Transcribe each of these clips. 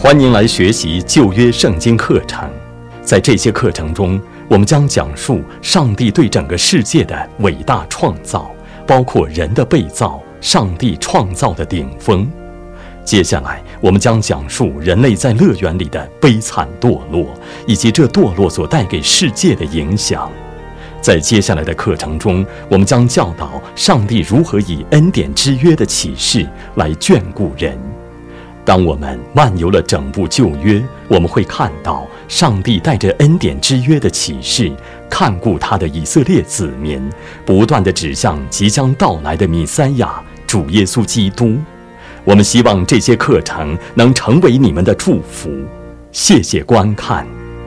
欢迎来学习旧约圣经课程。在这些课程中，我们将讲述上帝对整个世界的伟大创造，包括人的被造，上帝创造的顶峰。接下来，我们将讲述人类在乐园里的悲惨堕落，以及这堕落所带给世界的影响。在接下来的课程中，我们将教导上帝如何以恩典之约的启示来眷顾人。当我们漫游了整部旧约，我们会看到上帝带着恩典之约的启示，看顾他的以色列子民，不断地指向即将到来的弥赛亚主耶稣基督。我们希望这些课程能成为你们的祝福。谢谢观看。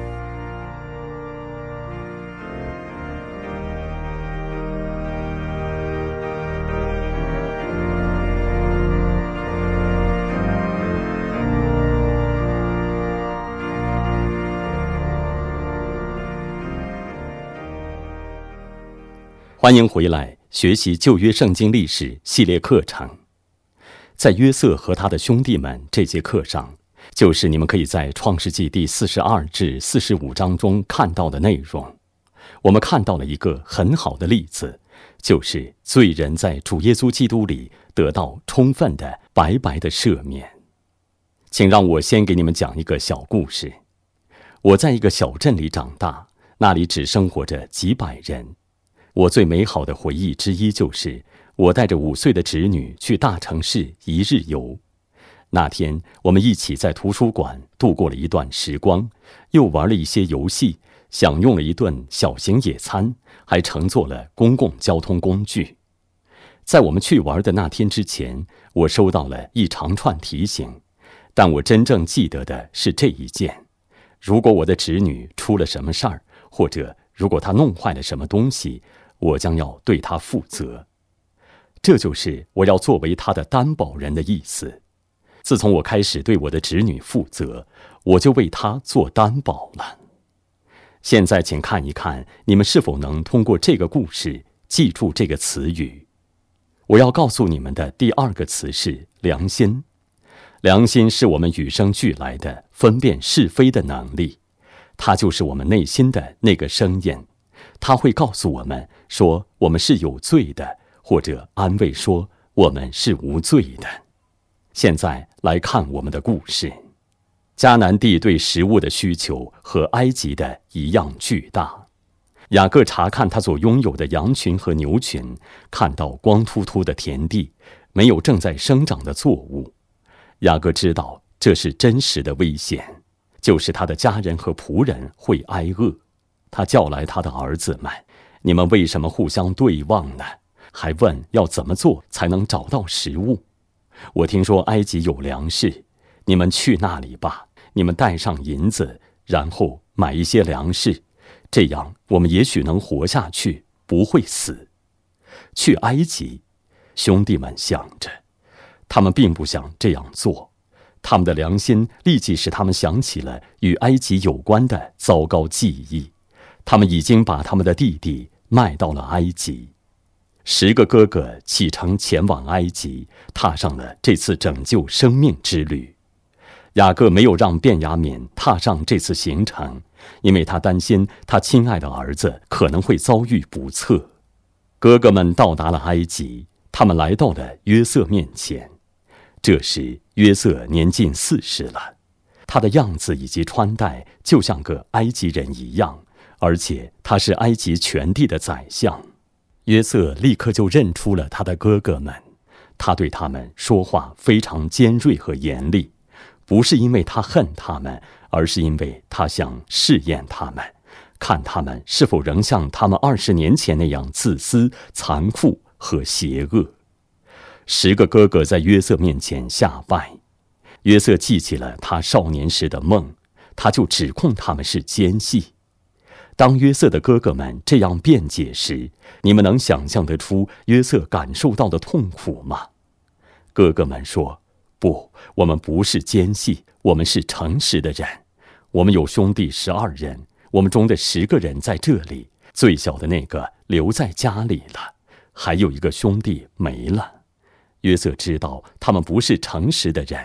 欢迎回来学习旧约圣经历史系列课程。在约瑟和他的兄弟们这节课上，就是你们可以在创世纪第42至45章中看到的内容。我们看到了一个很好的例子，就是罪人在主耶稣基督里得到充分的白白的赦免。请让我先给你们讲一个小故事。我在一个小镇里长大，那里只生活着几百人。我最美好的回忆之一就是我带着5岁的侄女去大城市一日游。那天我们一起在图书馆度过了一段时光，又玩了一些游戏，享用了一顿小型野餐，还乘坐了公共交通工具。在我们去玩的那天之前，我收到了一长串提醒，但我真正记得的是这一件：如果我的侄女出了什么事儿，或者如果她弄坏了什么东西，我将要对他负责。这就是我要作为他的担保人的意思。自从我开始对我的侄女负责，我就为他做担保了。现在请看一看，你们是否能通过这个故事记住这个词语。我要告诉你们的第2个词是良心。良心是我们与生俱来的分辨是非的能力，它就是我们内心的那个声音。他会告诉我们说我们是有罪的，或者安慰说我们是无罪的。现在来看我们的故事。迦南地对食物的需求和埃及的一样巨大。雅各查看他所拥有的羊群和牛群，看到光秃秃的田地，没有正在生长的作物。雅各知道这是真实的危险，就是他的家人和仆人会挨饿。他叫来他的儿子们，你们为什么互相对望呢？还问要怎么做才能找到食物？我听说埃及有粮食，你们去那里吧，你们带上银子，然后买一些粮食，这样我们也许能活下去，不会死。去埃及，兄弟们想着，他们并不想这样做。他们的良心立即使他们想起了与埃及有关的糟糕记忆。他们已经把他们的弟弟卖到了埃及。10个哥哥启程前往埃及，踏上了这次拯救生命之旅。雅各没有让便雅悯踏上这次行程，因为他担心他亲爱的儿子可能会遭遇不测。哥哥们到达了埃及，他们来到了约瑟面前。这时约瑟年近40了，他的样子以及穿戴就像个埃及人一样，而且他是埃及全地的宰相。约瑟立刻就认出了他的哥哥们，他对他们说话非常尖锐和严厉，不是因为他恨他们，而是因为他想试验他们，看他们是否仍像他们20年前那样自私、残酷和邪恶。10个哥哥在约瑟面前下拜。约瑟记起了他少年时的梦，他就指控他们是奸细。当约瑟的哥哥们这样辩解时，你们能想象得出约瑟感受到的痛苦吗？哥哥们说，不，我们不是奸细，我们是诚实的人。我们有兄弟12人，我们中的10个人在这里，最小的那个留在家里了，还有一个兄弟没了。约瑟知道他们不是诚实的人，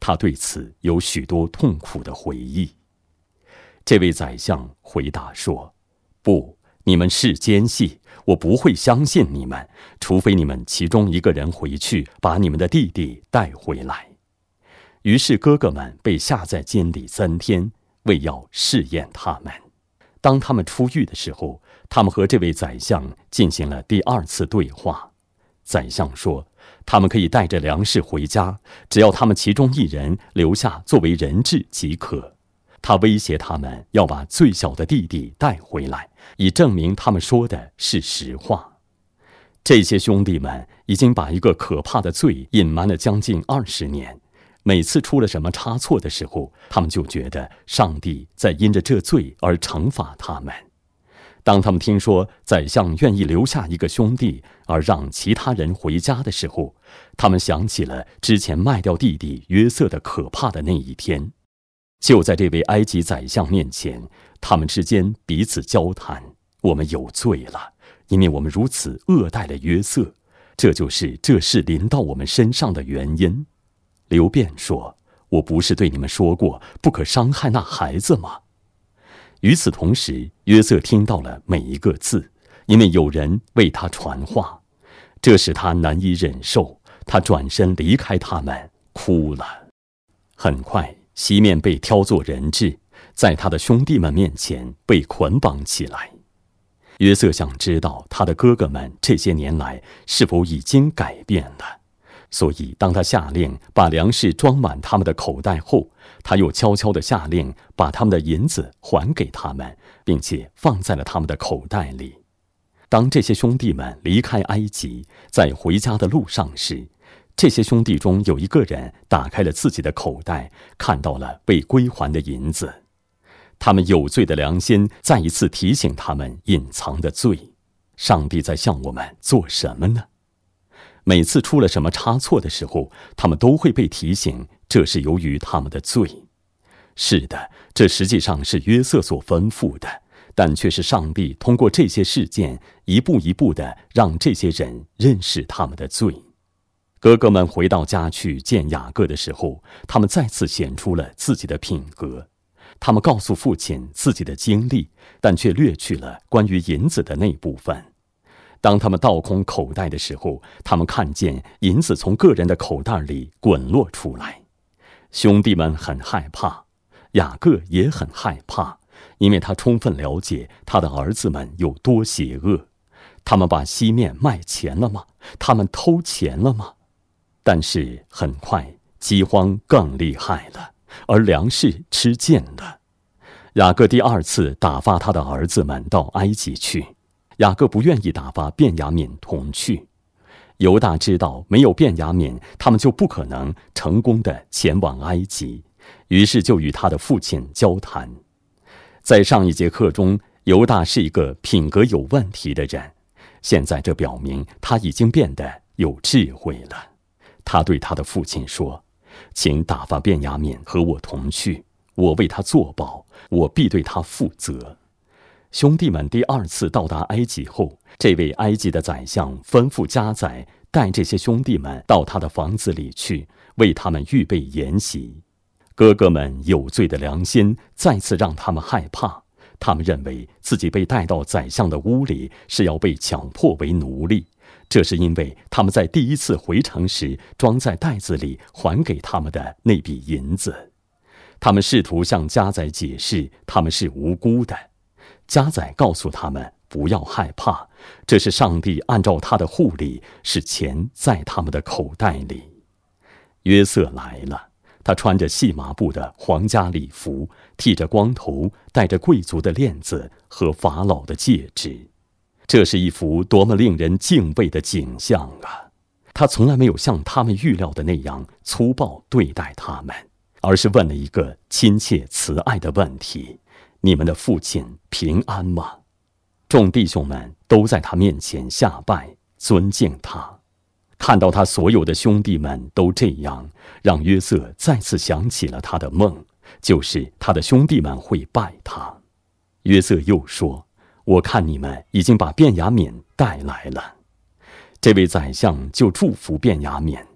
他对此有许多痛苦的回忆。这位宰相回答说：不，你们是奸细，我不会相信你们，除非你们其中一个人回去把你们的弟弟带回来。于是哥哥们被下在监里3天，为要试验他们。当他们出狱的时候，他们和这位宰相进行了第2次对话。宰相说，他们可以带着粮食回家，只要他们其中一人留下作为人质即可。他威胁他们要把最小的弟弟带回来，以证明他们说的是实话。这些兄弟们已经把一个可怕的罪隐瞒了将近20年，每次出了什么差错的时候，他们就觉得上帝在因着这罪而惩罚他们。当他们听说宰相愿意留下一个兄弟而让其他人回家的时候，他们想起了之前卖掉弟弟约瑟的可怕的那一天。就在这位埃及宰相面前，他们之间彼此交谈：我们有罪了，因为我们如此恶待了约瑟，这就是这事临到我们身上的原因。流便说：我不是对你们说过不可伤害那孩子吗？与此同时，约瑟听到了每一个字，因为有人为他传话，这使他难以忍受，他转身离开他们，哭了。很快，西面被挑作人质，在他的兄弟们面前被捆绑起来。约瑟想知道他的哥哥们这些年来是否已经改变了，所以当他下令把粮食装满他们的口袋后，他又悄悄地下令把他们的银子还给他们，并且放在了他们的口袋里。当这些兄弟们离开埃及，在回家的路上时，这些兄弟中有一个人打开了自己的口袋，看到了被归还的银子。他们有罪的良心再一次提醒他们隐藏的罪。上帝在向我们做什么呢？每次出了什么差错的时候，他们都会被提醒，这是由于他们的罪。是的，这实际上是约瑟所吩咐的，但却是上帝通过这些事件一步一步地让这些人认识他们的罪。哥哥们回到家去见雅各的时候，他们再次显出了自己的品格。他们告诉父亲自己的经历，但却略去了关于银子的那部分。当他们倒空口袋的时候，他们看见银子从个人的口袋里滚落出来。兄弟们很害怕，雅各也很害怕，因为他充分了解他的儿子们有多邪恶。他们把西面卖钱了吗？他们偷钱了吗？但是很快饥荒更厉害了，而粮食吃尽了。雅各第2次打发他的儿子们到埃及去，雅各不愿意打发便雅悯同去。犹大知道没有便雅悯，他们就不可能成功地前往埃及，于是就与他的父亲交谈。在上一节课中，犹大是一个品格有问题的人，现在这表明他已经变得有智慧了。他对他的父亲说：请打发便雅悯和我同去，我为他作保，我必对他负责。兄弟们第2次到达埃及后，这位埃及的宰相吩咐家宰带这些兄弟们到他的房子里去，为他们预备筵席。哥哥们有罪的良心再次让他们害怕，他们认为自己被带到宰相的屋里是要被强迫为奴隶，这是因为他们在第1次回城时装在袋子里还给他们的那笔银子。他们试图向家宰解释他们是无辜的。家宰告诉他们不要害怕，这是上帝按照他的护理使钱在他们的口袋里。约瑟来了，他穿着细麻布的皇家礼服，剃着光头，戴着贵族的链子和法老的戒指。这是一幅多么令人敬畏的景象啊！他从来没有像他们预料的那样粗暴对待他们，而是问了一个亲切慈爱的问题：你们的父亲平安吗？众弟兄们都在他面前下拜，尊敬他。看到他所有的兄弟们都这样，让约瑟再次想起了他的梦，就是他的兄弟们会拜他。约瑟又说：我看你们已经把便雅悯带来了。这位宰相就祝福便雅悯。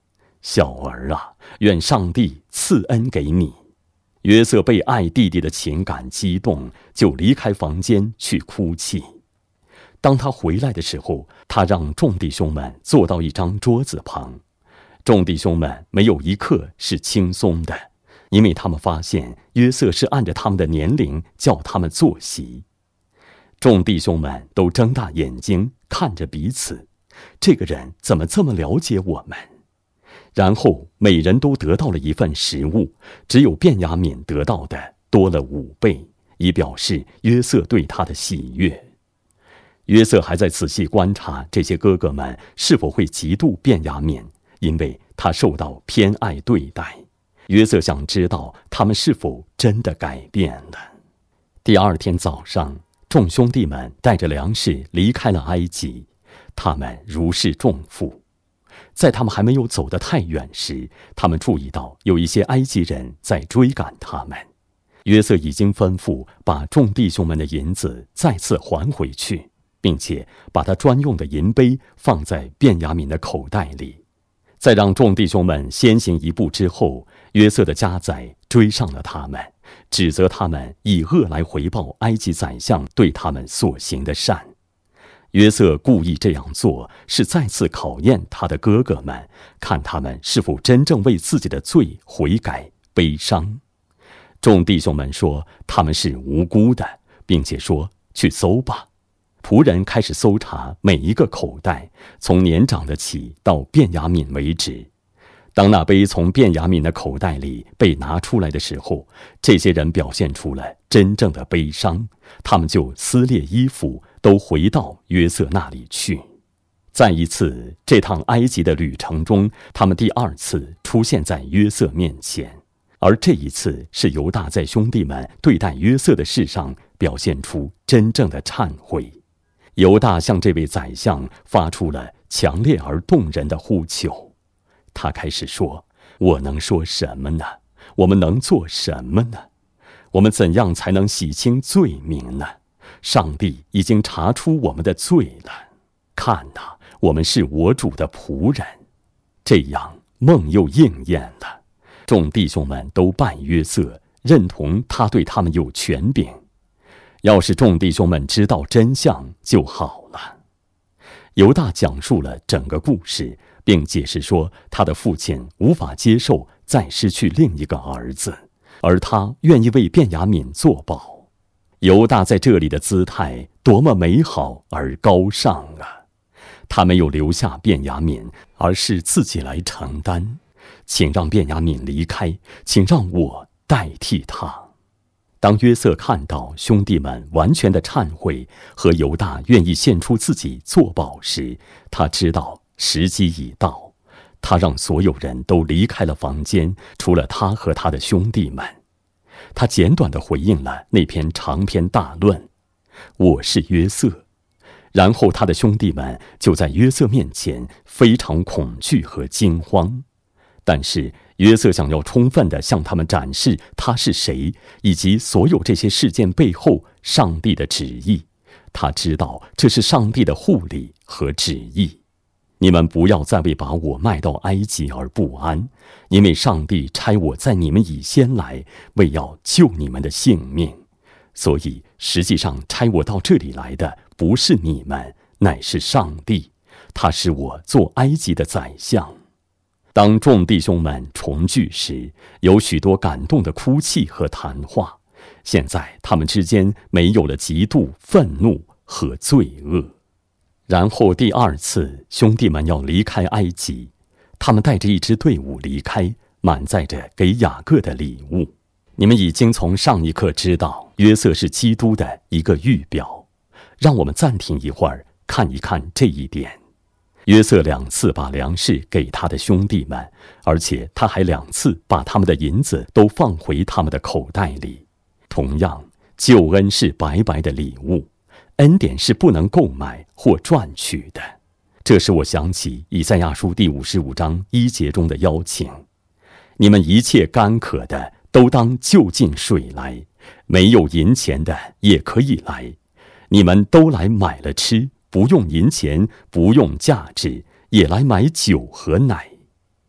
小儿啊，愿上帝赐恩给你。”约瑟被爱弟弟的情感激动，就离开房间去哭泣。当他回来的时候，他让众弟兄们坐到一张桌子旁。众弟兄们没有一刻是轻松的，因为他们发现约瑟是按着他们的年龄叫他们坐席。众弟兄们都睁大眼睛看着彼此，这个人怎么这么了解我们？然后每人都得到了一份食物，只有便雅悯得到的多了5倍，以表示约瑟对他的喜悦。约瑟还在仔细观察这些哥哥们是否会嫉妒便雅悯，因为他受到偏爱对待。约瑟想知道他们是否真的改变了。第2天早上，众兄弟们带着粮食离开了埃及，他们如释重负。在他们还没有走得太远时，他们注意到有一些埃及人在追赶他们。约瑟已经吩咐把众弟兄们的银子再次还回去，并且把他专用的银杯放在便雅悯的口袋里。在让众弟兄们先行一步之后，约瑟的家宰追上了他们，指责他们以恶来回报埃及宰相对他们所行的善。约瑟故意这样做，是再次考验他的哥哥们，看他们是否真正为自己的罪悔改悲伤。众弟兄们说他们是无辜的，并且说去搜吧。仆人开始搜查每一个口袋，从年长的起到便雅悯为止。当那杯从便雅悯的口袋里被拿出来的时候，这些人表现出了真正的悲伤，他们就撕裂衣服，都回到约瑟那里去。再一次，这趟埃及的旅程中，他们第2次出现在约瑟面前，而这一次是犹大在兄弟们对待约瑟的事上表现出真正的忏悔。犹大向这位宰相发出了强烈而动人的呼求。他开始说：“我能说什么呢？我们能做什么呢？我们怎样才能洗清罪名呢？上帝已经查出我们的罪了。看哪，我们是我主的仆人。”这样，梦又应验了。众弟兄们都拜约瑟，认同他对他们有权柄。要是众弟兄们知道真相就好了。犹大讲述了整个故事，并解释说他的父亲无法接受再失去另一个儿子，而他愿意为便雅悯作保。犹大在这里的姿态多么美好而高尚啊！他没有留下便雅悯，而是自己来承担。请让便雅悯离开，请让我代替他。当约瑟看到兄弟们完全的忏悔和犹大愿意献出自己作保时，他知道时机已到。他让所有人都离开了房间，除了他和他的兄弟们。他简短地回应了那篇长篇大论：“我是约瑟。”然后他的兄弟们就在约瑟面前非常恐惧和惊慌。但是约瑟想要充分地向他们展示他是谁，以及所有这些事件背后上帝的旨意。他知道这是上帝的护理和旨意。你们不要再为把我卖到埃及而不安，因为上帝差我在你们以先来，为要救你们的性命。所以实际上差我到这里来的不是你们，乃是上帝。他使我做埃及的宰相。当众弟兄们重聚时，有许多感动的哭泣和谈话。现在他们之间没有了嫉妒、愤怒和罪恶。然后第2次，兄弟们要离开埃及，他们带着一支队伍离开，满载着给雅各的礼物。你们已经从上一课知道，约瑟是基督的一个预表。让我们暂停一会儿，看一看这一点。约瑟2次把粮食给他的兄弟们，而且他还2次把他们的银子都放回他们的口袋里。同样，救恩是白白的礼物，恩典是不能购买或赚取的。这使我想起以赛亚书第55章1节中的邀请：你们一切干渴的都当就近水来，没有银钱的也可以来，你们都来买了吃，不用银钱，不用价值，也来买酒和奶。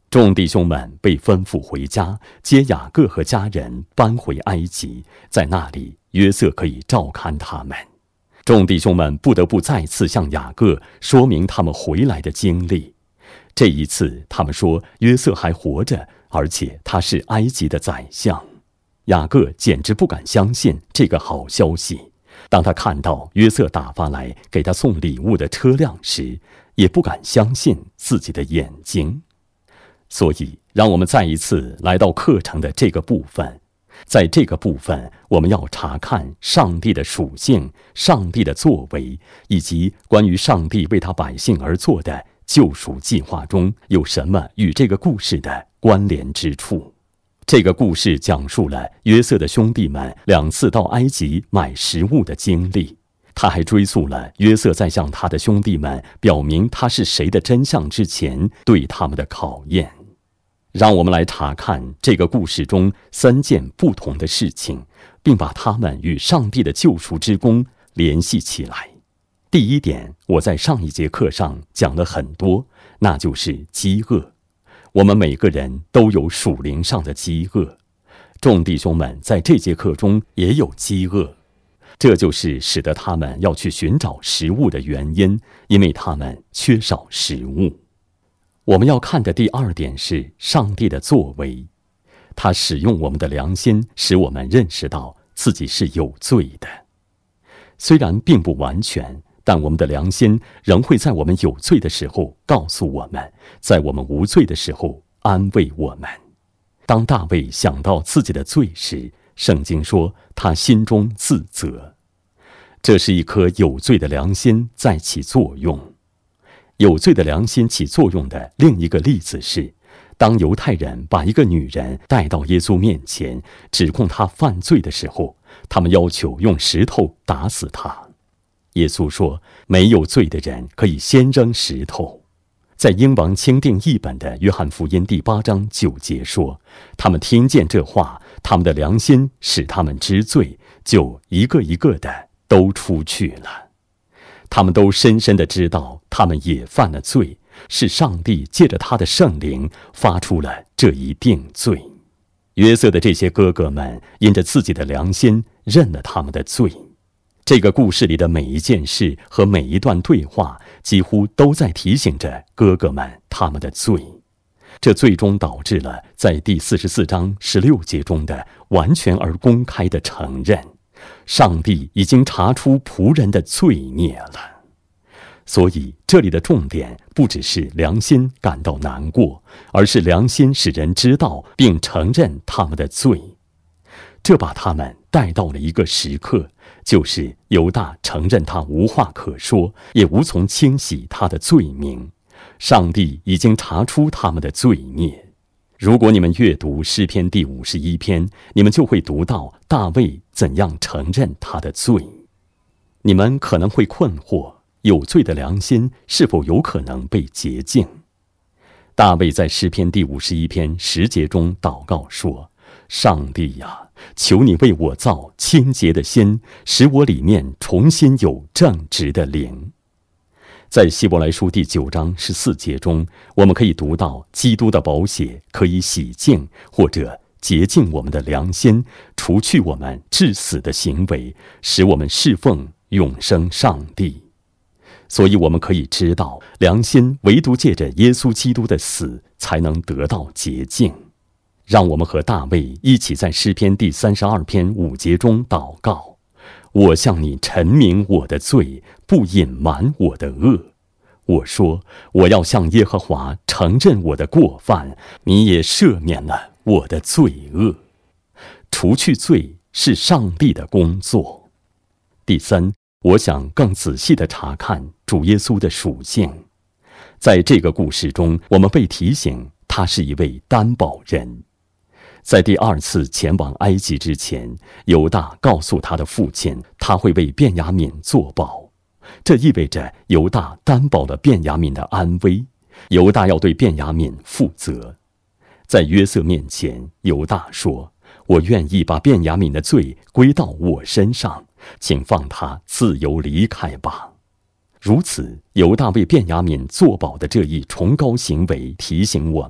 众弟兄们被吩咐回家，接雅各和家人搬回埃及，在那里约瑟可以照看他们。众弟兄们不得不再次向雅各说明他们回来的经历。这一次他们说约瑟还活着，而且他是埃及的宰相。雅各简直不敢相信这个好消息。当他看到约瑟打发来给他送礼物的车辆时，也不敢相信自己的眼睛。所以让我们再一次来到课程的这个部分。在这个部分，我们要查看上帝的属性、上帝的作为，以及关于上帝为他百姓而做的救赎计划中有什么与这个故事的关联之处。这个故事讲述了约瑟的兄弟们2次到埃及买食物的经历。他还追溯了约瑟在向他的兄弟们表明他是谁的真相之前对他们的考验。让我们来查看这个故事中3件不同的事情，并把它们与上帝的救赎之功联系起来。第一点，我在上一节课上讲了很多，那就是饥饿。我们每个人都有属灵上的饥饿，众弟兄们在这节课中也有饥饿，这就是使得他们要去寻找食物的原因，因为他们缺少食物。我们要看的第2点是上帝的作为，他使用我们的良心，使我们认识到自己是有罪的。虽然并不完全，但我们的良心仍会在我们有罪的时候告诉我们，在我们无罪的时候安慰我们。当大卫想到自己的罪时，圣经说他心中自责，这是一颗有罪的良心在起作用。有罪的良心起作用的另一个例子是，当犹太人把一个女人带到耶稣面前，指控她犯罪的时候，他们要求用石头打死她。耶稣说，没有罪的人可以先扔石头。在英王钦定译本的约翰福音第8章9节说，他们听见这话，他们的良心使他们知罪，就一个一个的都出去了。他们都深深地知道他们也犯了罪，是上帝借着他的圣灵发出了这一定罪。约瑟的这些哥哥们因着自己的良心认了他们的罪。这个故事里的每一件事和每一段对话几乎都在提醒着哥哥们他们的罪。这最终导致了在第44章16节中的完全而公开的承认，上帝已经查出仆人的罪孽了。所以这里的重点不只是良心感到难过，而是良心使人知道并承认他们的罪。这把他们带到了一个时刻，就是犹大承认他无话可说，也无从清洗他的罪名。上帝已经查出他们的罪孽。如果你们阅读诗篇第51篇，你们就会读到大卫怎样承认他的罪。你们可能会困惑，有罪的良心是否有可能被洁净？大卫在诗篇第51篇10节中祷告说，上帝呀，求你为我造清洁的心，使我里面重新有正直的灵。在希伯来书第9章14节中，我们可以读到基督的宝血可以洗净或者洁净我们的良心，除去我们致死的行为，使我们侍奉永生上帝。所以我们可以知道，良心唯独借着耶稣基督的死才能得到洁净。让我们和大卫一起在诗篇第32篇5节中祷告，我向你陈明我的罪，不隐瞒我的恶。我说，我要向耶和华承认我的过犯，你也赦免了我的罪恶。除去罪是上帝的工作。第3，我想更仔细地查看主耶稣的属性。在这个故事中，我们被提醒他是一位担保人。在第2次前往埃及之前，犹大告诉他的父亲，他会为便雅悯作保。这意味着犹大担保了便雅悯的安危，犹大要对便雅悯负责。在约瑟面前，犹大说，我愿意把便雅悯的罪归到我身上，请放他自由离开吧。如此，犹大为便雅悯作保的这一崇高行为提醒我们，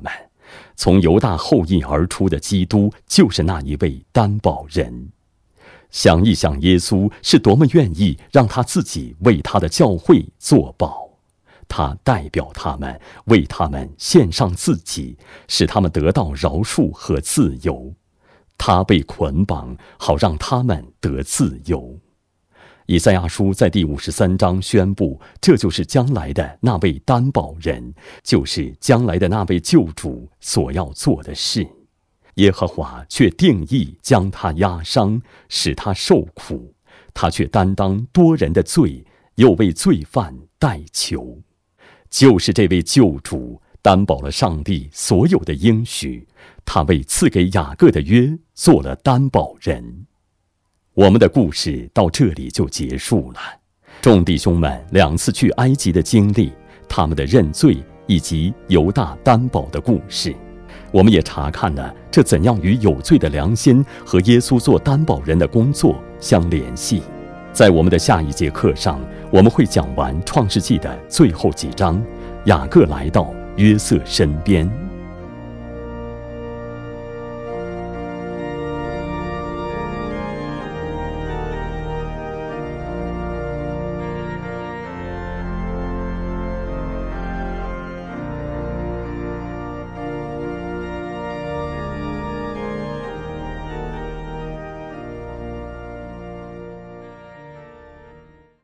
从犹大后裔而出的基督就是那一位担保人。想一想，耶稣是多么愿意让他自己为他的教会作保，他代表他们，为他们献上自己，使他们得到饶恕和自由。他被捆绑，好让他们得自由。以赛亚书在第53章宣布，这就是将来的那位担保人，就是将来的那位救主所要做的事。耶和华却定义将他压伤，使他受苦，他却担当多人的罪，又为罪犯代求。就是这位救主担保了上帝所有的应许，他为赐给雅各的约做了担保人。我们的故事到这里就结束了。众弟兄们2次去埃及的经历，他们的认罪以及犹大担保的故事，我们也查看了这怎样与有罪的良心和耶稣做担保人的工作相联系。在我们的下一节课上，我们会讲完创世纪的最后几章，雅各来到约瑟身边。